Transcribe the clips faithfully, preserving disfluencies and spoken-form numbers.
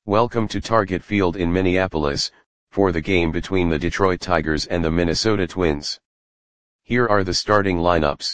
Welcome to Target Field in Minneapolis, for the game between the Detroit Tigers and the Minnesota Twins. Here are the starting lineups.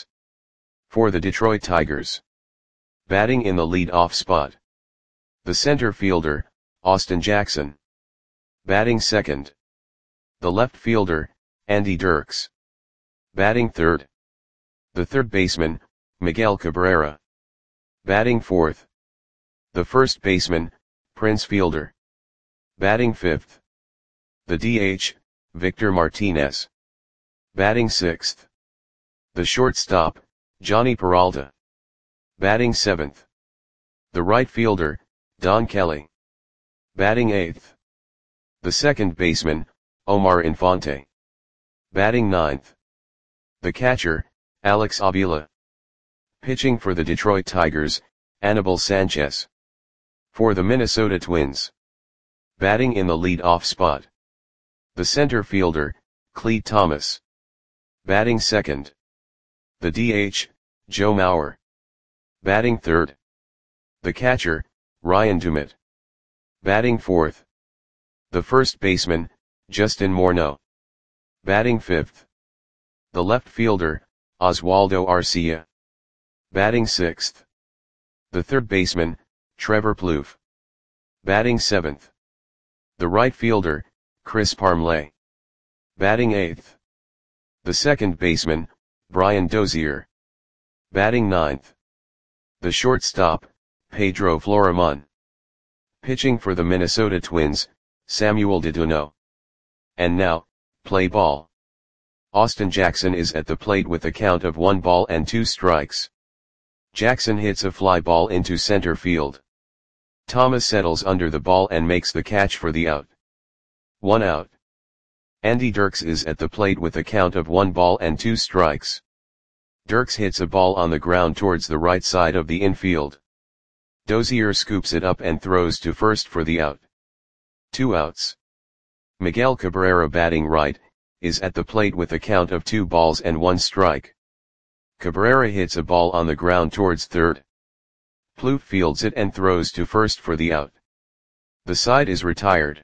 For the Detroit Tigers. Batting in the lead-off spot. The center fielder, Austin Jackson. Batting second. The left fielder, Andy Dirks. Batting third. The third baseman, Miguel Cabrera. Batting fourth. The first baseman, Prince Fielder. Batting fifth. The D H, Victor Martinez. Batting sixth. The shortstop, Jhonny Peralta. Batting seventh. The right fielder, Don Kelly. Batting eighth. The second baseman, Omar Infante. Batting ninth. The catcher, Alex Avila. Pitching for the Detroit Tigers, Anibal Sanchez. For the Minnesota Twins. Batting in the lead-off spot. The center fielder, Clete Thomas. Batting second. The D H, Joe Mauer. Batting third. The catcher, Ryan Doumit. Batting fourth. The first baseman, Justin Morneau. Batting fifth. The left fielder, Oswaldo Arcia. Batting sixth. The third baseman, Trevor Plouffe. Batting seventh. The right fielder, Chris Parmelee. Batting eighth. The second baseman, Brian Dozier. Batting ninth. The shortstop, Pedro Florimon. Pitching for the Minnesota Twins, Samuel Deduno. And now, play ball. Austin Jackson is at the plate with a count of one ball and two strikes. Jackson hits a fly ball into center field. Thomas settles under the ball and makes the catch for the out. One out. Andy Dirks is at the plate with a count of one ball and two strikes. Dirks hits a ball on the ground towards the right side of the infield. Dozier scoops it up and throws to first for the out. Two outs. Miguel Cabrera, batting right, is at the plate with a count of two balls and one strike. Cabrera hits a ball on the ground towards third. Plouffe fields it and throws to first for the out. The side is retired.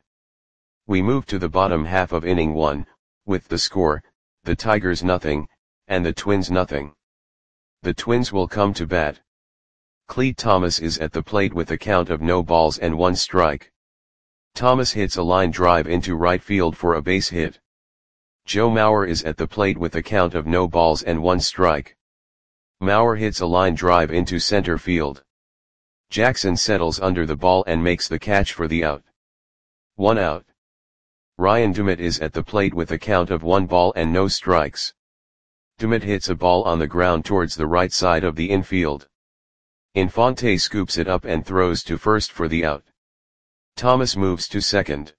We move to the bottom half of inning one, with the score, the Tigers nothing, and the Twins nothing. The Twins will come to bat. Clete Thomas is at the plate with a count of no balls and one strike. Thomas hits a line drive into right field for a base hit. Joe Mauer is at the plate with a count of no balls and one strike. Mauer hits a line drive into center field. Jackson settles under the ball and makes the catch for the out. One out. Ryan Doumit is at the plate with a count of one ball and no strikes. Doumit hits a ball on the ground towards the right side of the infield. Infante scoops it up and throws to first for the out. Thomas moves to second.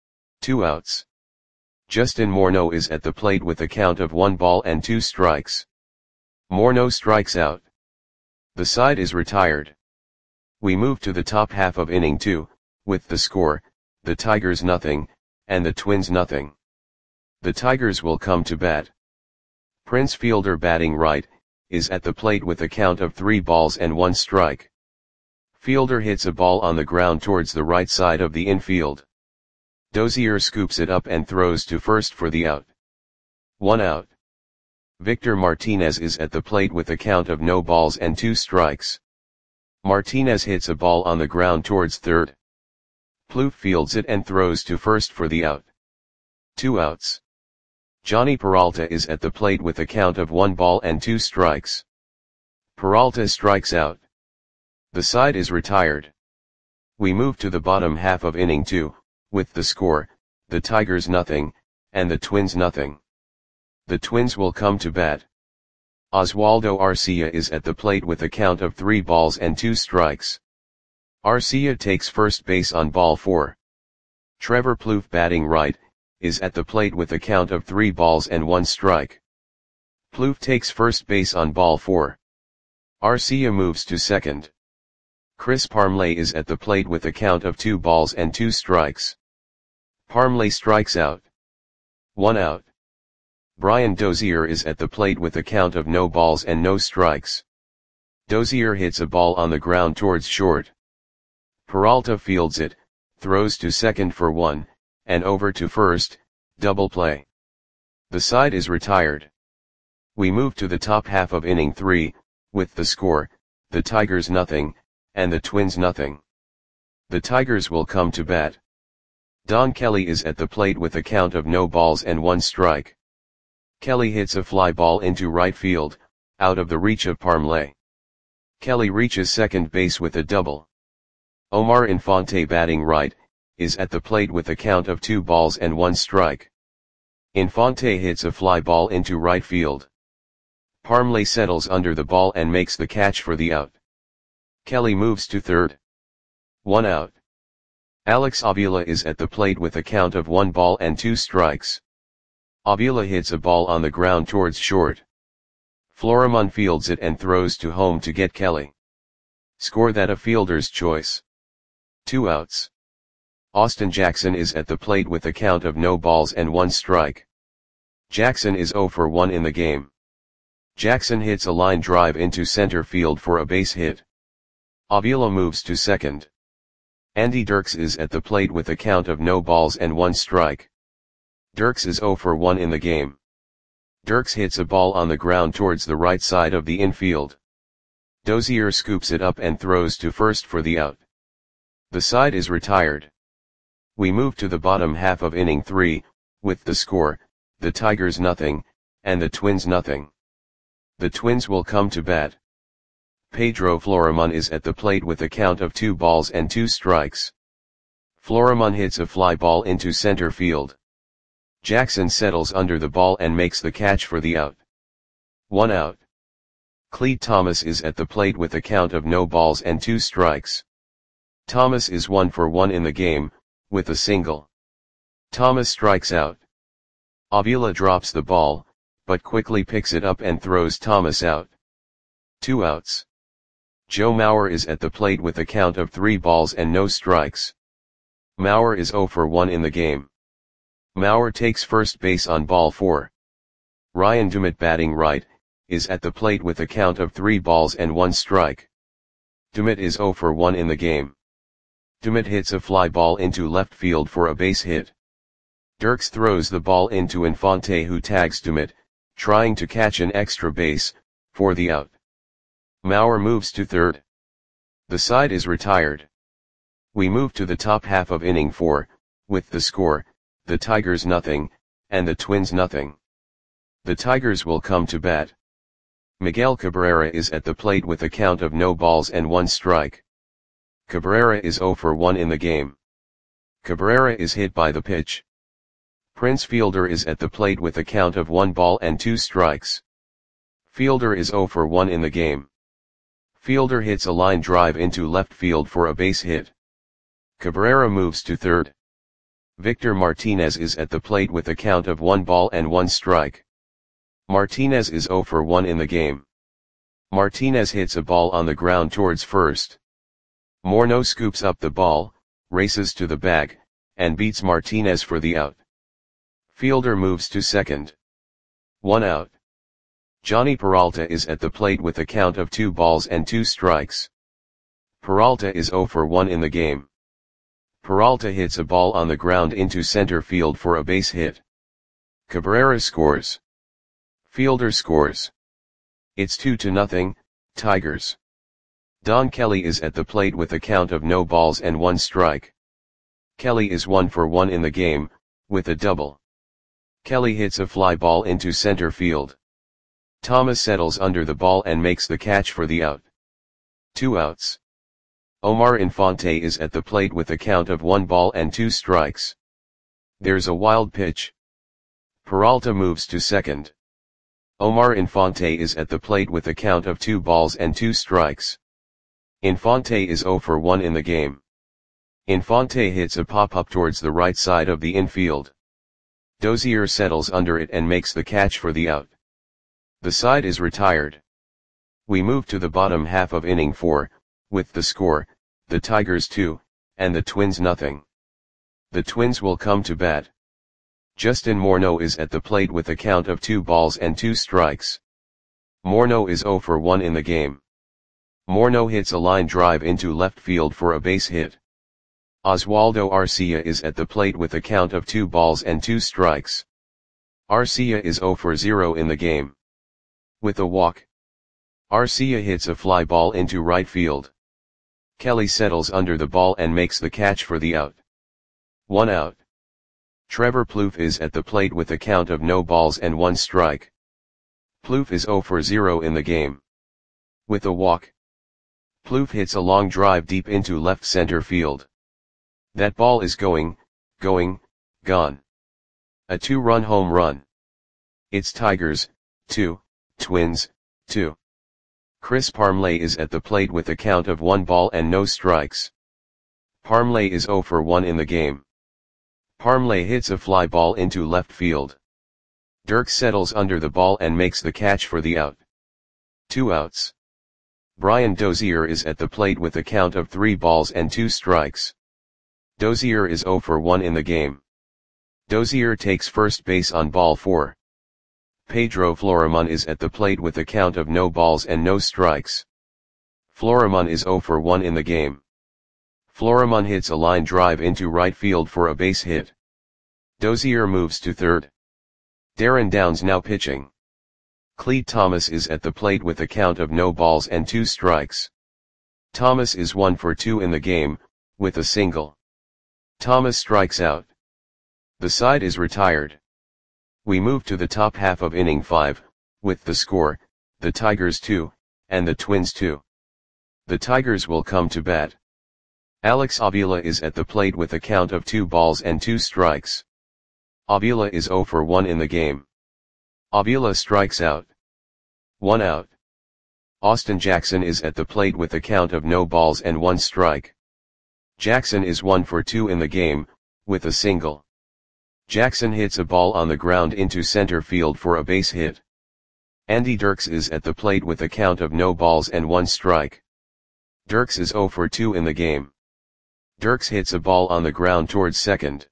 Two outs. Justin Morneau is at the plate with a count of one ball and two strikes. Morneau strikes out. The side is retired. We move to the top half of inning two, with the score, the Tigers nothing, and the Twins nothing. The Tigers will come to bat. Prince Fielder, batting right, is at the plate with a count of three balls and one strike. Fielder hits a ball on the ground towards the right side of the infield. Dozier scoops it up and throws to first for the out. One out. Victor Martinez is at the plate with a count of no balls and two strikes. Martinez hits a ball on the ground towards third. Plouffe fields it and throws to first for the out. Two outs. Jhonny Peralta is at the plate with a count of one ball and two strikes. Peralta strikes out. The side is retired. We move to the bottom half of inning two, with the score, the Tigers nothing, and the Twins nothing. The Twins will come to bat. Oswaldo Arcia is at the plate with a count of three balls and two strikes. Arcia takes first base on ball four. Trevor Plouffe, batting right, is at the plate with a count of three balls and one strike. Plouffe takes first base on ball four. Arcia moves to second. Chris Parmelee is at the plate with a count of two balls and two strikes. Parmelee strikes out. One out. Brian Dozier is at the plate with a count of no balls and no strikes. Dozier hits a ball on the ground towards short. Peralta fields it, throws to second for one, and over to first, double play. The side is retired. We move to the top half of inning three, with the score, the Tigers nothing, and the Twins nothing. The Tigers will come to bat. Don Kelly is at the plate with a count of no balls and one strike. Kelly hits a fly ball into right field, out of the reach of Parmley. Kelly reaches second base with a double. Omar Infante, batting right, is at the plate with a count of two balls and one strike. Infante hits a fly ball into right field. Parmley settles under the ball and makes the catch for the out. Kelly moves to third. One out. Alex Avila is at the plate with a count of one ball and two strikes. Avila hits a ball on the ground towards short. Florimon fields it and throws to home to get Kelly. Score that a fielder's choice. Two outs. Austin Jackson is at the plate with a count of no balls and one strike. Jackson is zero for one in the game. Jackson hits a line drive into center field for a base hit. Avila moves to second. Andy Dirks is at the plate with a count of no balls and one strike. Dirks is zero for one in the game. Dirks hits a ball on the ground towards the right side of the infield. Dozier scoops it up and throws to first for the out. The side is retired. We move to the bottom half of inning three, with the score, the Tigers nothing, and the Twins nothing. The Twins will come to bat. Pedro Florimon is at the plate with a count of two balls and two strikes. Florimon hits a fly ball into center field. Jackson settles under the ball and makes the catch for the out. One out. Clete Thomas is at the plate with a count of no balls and two strikes. Thomas is one for one in the game, with a single. Thomas strikes out. Avila drops the ball, but quickly picks it up and throws Thomas out. Two outs. Joe Mauer is at the plate with a count of three balls and no strikes. Mauer is zero for one in the game. Mauer takes first base on ball four. Ryan Dumit, batting right, is at the plate with a count of three balls and one strike. Dumit is zero for one in the game. Dumit hits a fly ball into left field for a base hit. Dirks throws the ball into Infante, who tags Dumit, trying to catch an extra base, for the out. Mauer moves to third. The side is retired. We move to the top half of inning four, with the score, the Tigers nothing, and the Twins nothing. The Tigers will come to bat. Miguel Cabrera is at the plate with a count of no balls and one strike. Cabrera is zero for one in the game. Cabrera is hit by the pitch. Prince Fielder is at the plate with a count of one ball and two strikes. Fielder is zero for one in the game. Fielder hits a line drive into left field for a base hit. Cabrera moves to third. Victor Martinez is at the plate with a count of one ball and one strike. Martinez is zero for one in the game. Martinez hits a ball on the ground towards first. Morneau scoops up the ball, races to the bag, and beats Martinez for the out. Fielder moves to second. One out. Johnny Peralta is at the plate with a count of two balls and two strikes. Peralta is zero for one in the game. Peralta hits a ball on the ground into center field for a base hit. Cabrera scores. Fielder scores. It's two to nothing, Tigers. Don Kelly is at the plate with a count of no balls and one strike. Kelly is one for one in the game, with a double. Kelly hits a fly ball into center field. Thomas settles under the ball and makes the catch for the out. Two outs. Omar Infante is at the plate with a count of one ball and two strikes. There's a wild pitch. Peralta moves to second. Omar Infante is at the plate with a count of two balls and two strikes. Infante is zero for one in the game. Infante hits a pop-up towards the right side of the infield. Dozier settles under it and makes the catch for the out. The side is retired. We move to the bottom half of inning four, with the score, the Tigers two, and the Twins nothing. The Twins will come to bat. Justin Morneau is at the plate with a count of two balls and two strikes. Morneau is zero for one in the game. Morneau hits a line drive into left field for a base hit. Oswaldo Arcia is at the plate with a count of two balls and two strikes. Arcia is zero for zero in the game. With a walk, Arcia hits a fly ball into right field. Kelly settles under the ball and makes the catch for the out. One out. Trevor Plouffe is at the plate with a count of no balls and one strike. Plouffe is zero for zero in the game. With a walk, Plouffe hits a long drive deep into left center field. That ball is going, going, gone. A two-run home run. It's Tigers, two, Twins, two. Chris Parmelee is at the plate with a count of one ball and no strikes. Parmelee is zero for one in the game. Parmelee hits a fly ball into left field. Dirks settles under the ball and makes the catch for the out. Two outs. Brian Dozier is at the plate with a count of three balls and two strikes. Dozier is zero for one in the game. Dozier takes first base on ball four. Pedro Florimon is at the plate with a count of no balls and no strikes. Florimon is zero for one in the game. Florimon hits a line drive into right field for a base hit. Dozier moves to third. Darren Downs now pitching. Clete Thomas is at the plate with a count of no balls and two strikes. Thomas is one for two in the game, with a single. Thomas strikes out. The side is retired. We move to the top half of inning five, with the score, the Tigers two, and the Twins two. The Tigers will come to bat. Alex Avila is at the plate with a count of two balls and two strikes. Avila is zero for one in the game. Avila strikes out. One out. Austin Jackson is at the plate with a count of no balls and one strike. Jackson is one for two in the game, with a single. Jackson hits a ball on the ground into center field for a base hit. Andy Dirks is at the plate with a count of no balls and one strike. Dirks is zero for two in the game. Dirks hits a ball on the ground towards second.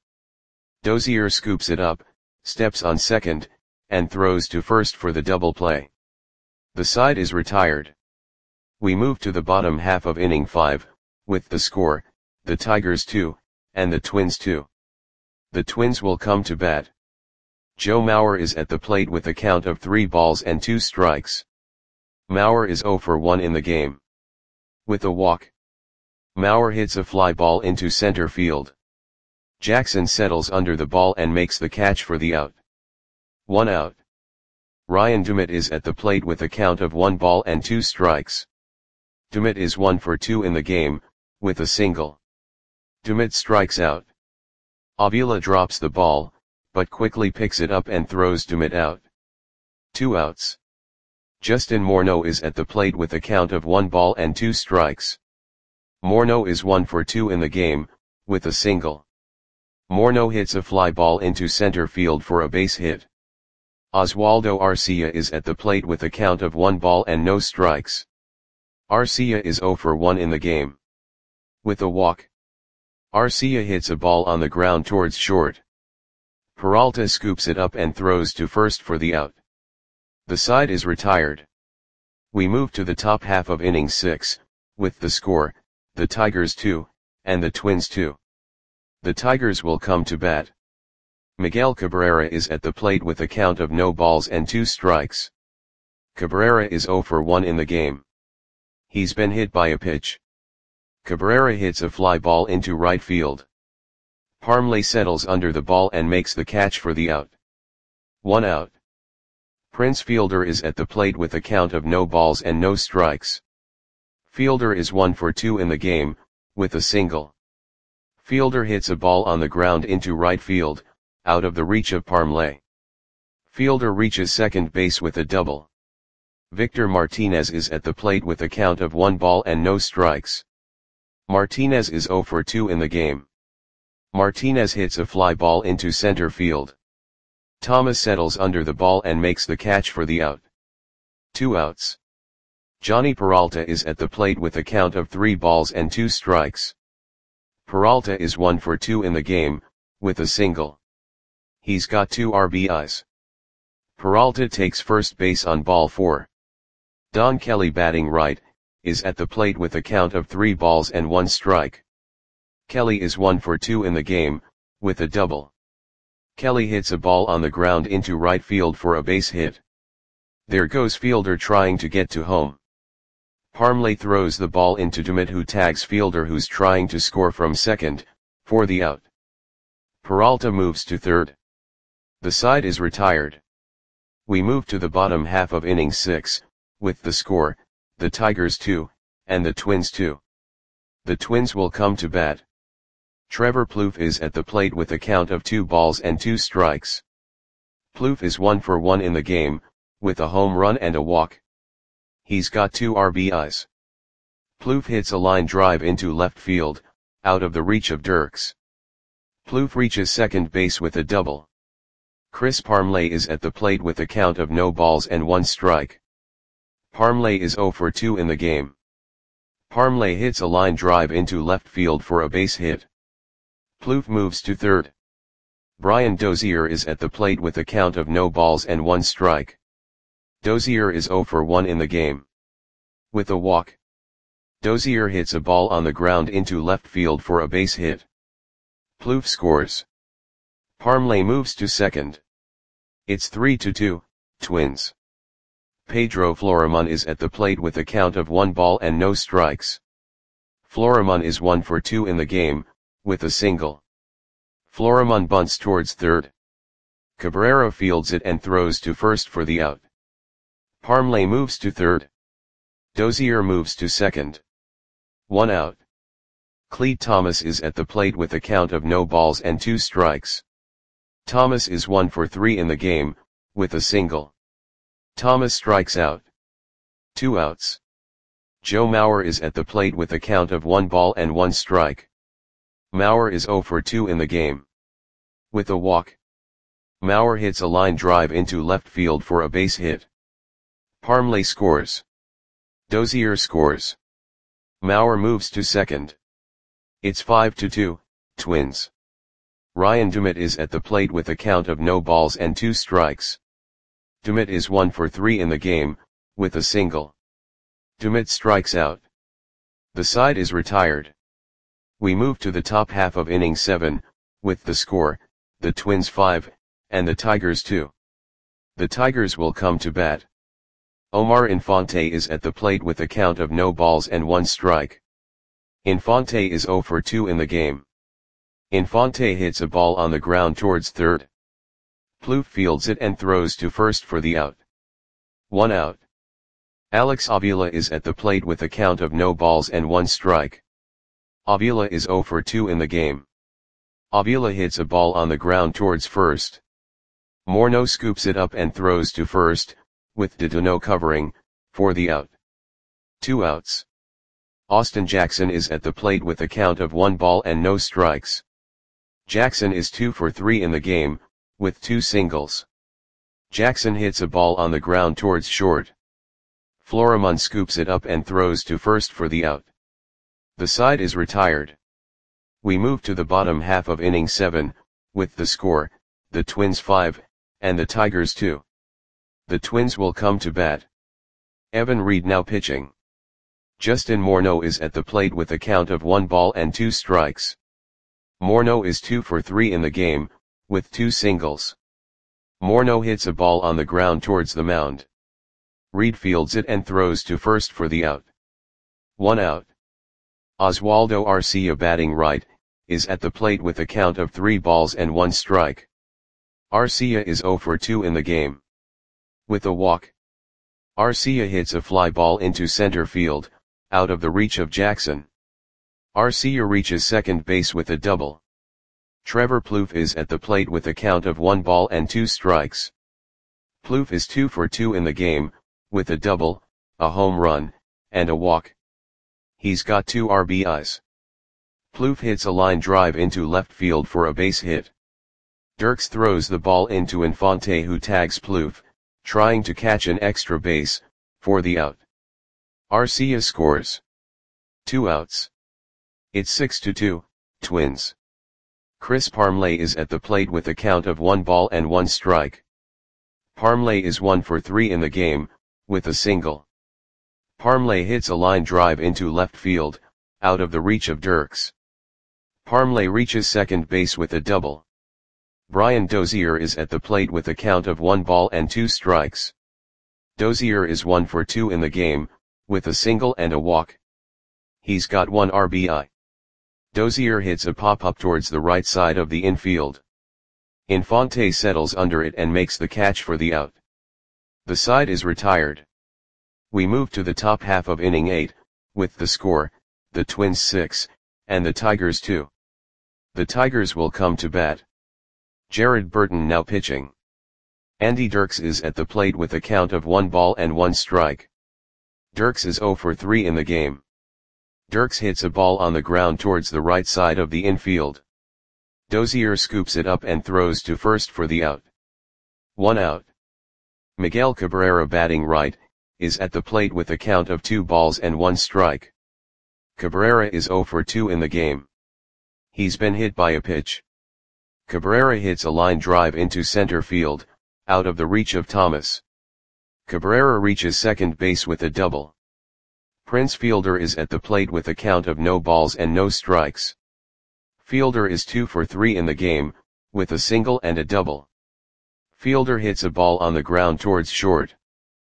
Dozier scoops it up, steps on second, and throws to first for the double play. The side is retired. We move to the bottom half of inning five, with the score, the Tigers two, and the Twins two. The Twins will come to bat. Joe Mauer is at the plate with a count of three balls and two strikes. Mauer is zero for one in the game. With a walk, Mauer hits a fly ball into center field. Jackson settles under the ball and makes the catch for the out. One out. Ryan Dumit is at the plate with a count of one ball and two strikes. Dumit is one for two in the game, with a single. Dumit strikes out. Avila drops the ball, but quickly picks it up and throws Dumit out. Two outs. Justin Morneau is at the plate with a count of one ball and two strikes. Morneau is one for two in the game, with a single. Morneau hits a fly ball into center field for a base hit. Oswaldo Arcia is at the plate with a count of one ball and no strikes. Arcia is zero for one in the game. With a walk, Arcia hits a ball on the ground towards short. Peralta scoops it up and throws to first for the out. The side is retired. We move to the top half of inning six, with the score, the Tigers two, and the Twins two. The Tigers will come to bat. Miguel Cabrera is at the plate with a count of no balls and two strikes. Cabrera is zero for one in the game. He's been hit by a pitch. Cabrera hits a fly ball into right field. Parmelee settles under the ball and makes the catch for the out. One out. Prince Fielder is at the plate with a count of no balls and no strikes. Fielder is one for two in the game, with a single. Fielder hits a ball on the ground into right field, out of the reach of Parmelee. Fielder reaches second base with a double. Victor Martinez is at the plate with a count of one ball and no strikes. Martinez is zero for two in the game. Martinez hits a fly ball into center field. Thomas settles under the ball and makes the catch for the out. Two outs. Johnny Peralta is at the plate with a count of three balls and two strikes. Peralta is one for two in the game, with a single. He's got two R B Is. Peralta takes first base on ball four. Don Kelly, batting right, is at the plate with a count of three balls and one strike. Kelly is one for two in the game, with a double. Kelly hits a ball on the ground into right field for a base hit. There goes fielder trying to get to home. Parmley throws the ball into Dumit, who tags fielder who's trying to score from second, for the out. Peralta moves to third. The side is retired. We move to the bottom half of inning six, with the score, the Tigers two, and the Twins two. The Twins will come to bat. Trevor Plouffe is at the plate with a count of two balls and two strikes. Plouffe is one for one in the game, with a home run and a walk. He's got two R B Is. Plouffe hits a line drive into left field, out of the reach of Dirks. Plouffe reaches second base with a double. Chris Parmley is at the plate with a count of no balls and one strike. Parmley is zero for two in the game. Parmley hits a line drive into left field for a base hit. Plouffe moves to third. Brian Dozier is at the plate with a count of no balls and one strike. Dozier is zero for one in the game. With a walk. Dozier hits a ball on the ground into left field for a base hit. Plouffe scores. Parmley moves to second. It's three to two, Twins. Pedro Florimon is at the plate with a count of one ball and no strikes. Florimon is one for two in the game, with a single. Florimon bunts towards third. Cabrera fields it and throws to first for the out. Parmley moves to third. Dozier moves to second. One out. Clete Thomas is at the plate with a count of no balls and two strikes. Thomas is one for three in the game, with a single. Thomas strikes out. Two outs. Joe Mauer is at the plate with a count of one ball and one strike. Mauer is zero for two in the game. With a walk. Mauer hits a line drive into left field for a base hit. Parmley scores. Dozier scores. Mauer moves to second. It's five to two, Twins. Ryan Dumit is at the plate with a count of no balls and two strikes. Dumit is one for three in the game, with a single. Dumit strikes out. The side is retired. We move to the top half of inning seven, with the score, the Twins five, and the Tigers two. The Tigers will come to bat. Omar Infante is at the plate with a count of no balls and one strike. Infante is zero for two in the game. Infante hits a ball on the ground towards third. Plouffe fields it and throws to first for the out. One out. Alex Avila is at the plate with a count of no balls and one strike. Avila is zero for two in the game. Avila hits a ball on the ground towards first. Morneau scoops it up and throws to first, with Dedeneau covering, for the out. Two outs. Austin Jackson is at the plate with a count of one ball and no strikes. Jackson is two for three in the game, with two singles. Jackson hits a ball on the ground towards short. Florimon scoops it up and throws to first for the out. The side is retired. We move to the bottom half of inning seven, with the score, the Twins five, and the Tigers two. The Twins will come to bat. Evan Reed now pitching. Justin Morneau is at the plate with a count of one ball and two strikes. Morneau is two for three in the game, with two singles. Morneau hits a ball on the ground towards the mound. Reed fields it and throws to first for the out. One out. Oswaldo Arcia, batting right, is at the plate with a count of three balls and one strike. Arcia is zero for two in the game. With a walk. Arcia hits a fly ball into center field, out of the reach of Jackson. Arcia reaches second base with a double. Trevor Plouffe is at the plate with a count of one ball and two strikes. Plouffe is two for two in the game, with a double, a home run, and a walk. He's got two R B Is. Plouffe hits a line drive into left field for a base hit. Dirks throws the ball into Infante, who tags Plouffe, trying to catch an extra base, for the out. Arcia scores. Two outs. It's six to two, Twins. Chris Parmley is at the plate with a count of one ball and one strike. Parmley is one for three in the game, with a single. Parmley hits a line drive into left field, out of the reach of Dirks. Parmley reaches second base with a double. Brian Dozier is at the plate with a count of one ball and two strikes. Dozier is one for two in the game, with a single and a walk. He's got one R B I. Dozier hits a pop-up towards the right side of the infield. Infante settles under it and makes the catch for the out. The side is retired. We move to the top half of inning eight, with the score, the Twins six, and the Tigers two. The Tigers will come to bat. Jared Burton now pitching. Andy Dirks is at the plate with a count of one ball and one strike. Dirks is zero for three in the game. Dirks hits a ball on the ground towards the right side of the infield. Dozier scoops it up and throws to first for the out. One out. Miguel Cabrera, batting right, is at the plate with a count of two balls and one strike. Cabrera is zero for two in the game. He's been hit by a pitch. Cabrera hits a line drive into center field, out of the reach of Thomas. Cabrera reaches second base with a double. Prince Fielder is at the plate with a count of no balls and no strikes. Fielder is two for three in the game, with a single and a double. Fielder hits a ball on the ground towards short.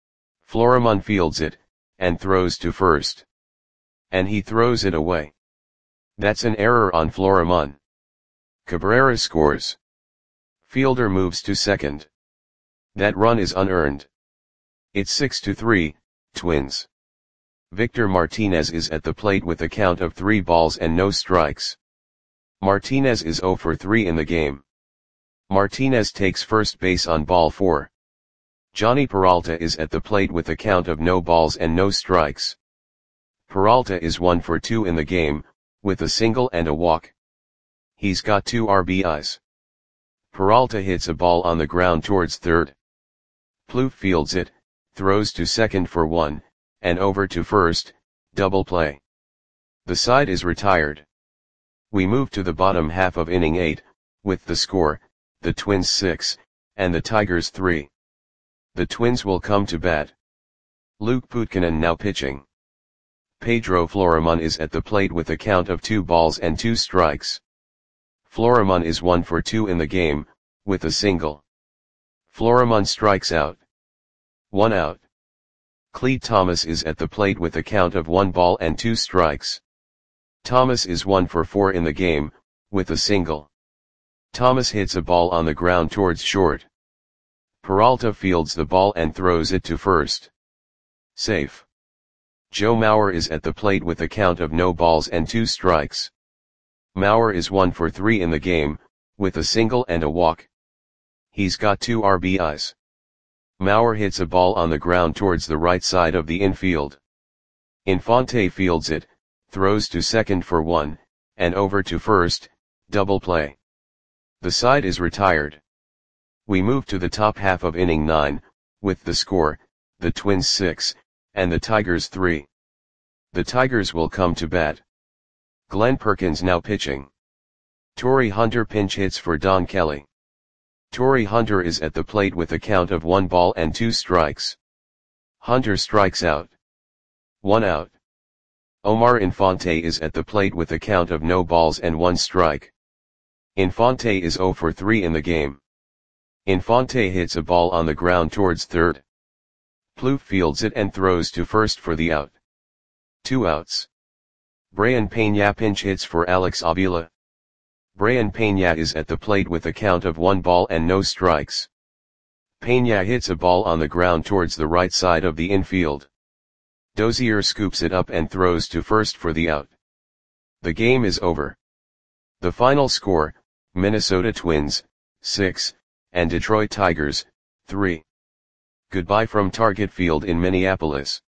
Florimon fields it, and throws to first. And he throws it away. That's an error on Florimon. Cabrera scores. Fielder moves to second. That run is unearned. It's six to three, Twins. Victor Martinez is at the plate with a count of three balls and no strikes. Martinez is zero for three in the game. Martinez takes first base on ball four. Johnny Peralta is at the plate with a count of no balls and no strikes. Peralta is one for two in the game, with a single and a walk. He's got two R B Is. Peralta hits a ball on the ground towards third. Plouffe fields it, throws to second for one, and over to first, double play. The side is retired. We move to the bottom half of inning eight, with the score, the Twins six, and the Tigers three. The Twins will come to bat. Luke Putkinen now pitching. Pedro Florimon is at the plate with a count of two balls and two strikes. Florimon is one for two in the game, with a single. Florimon strikes out. One out. Clete Thomas is at the plate with a count of one ball and two strikes. Thomas is one for four in the game, with a single. Thomas hits a ball on the ground towards short. Peralta fields the ball and throws it to first. Safe. Joe Mauer is at the plate with a count of no balls and two strikes. Mauer is one for three in the game, with a single and a walk. He's got two R B Is. Mauer hits a ball on the ground towards the right side of the infield. Infante fields it, throws to second for one, and over to first, double play. The side is retired. We move to the top half of inning nine, with the score, the Twins six, and the Tigers three. The Tigers will come to bat. Glenn Perkins now pitching. Torrey Hunter pinch hits for Don Kelly. Torrey Hunter is at the plate with a count of one ball and two strikes. Hunter strikes out. One out. Omar Infante is at the plate with a count of no balls and one strike. Infante is zero for three in the game. Infante hits a ball on the ground towards third. Plouffe fields it and throws to first for the out. Two outs. Brayan Peña pinch hits for Alex Avila. Brayan Peña is at the plate with a count of one ball and no strikes. Peña hits a ball on the ground towards the right side of the infield. Dozier scoops it up and throws to first for the out. The game is over. The final score, Minnesota Twins, six, and Detroit Tigers, three. Goodbye from Target Field in Minneapolis.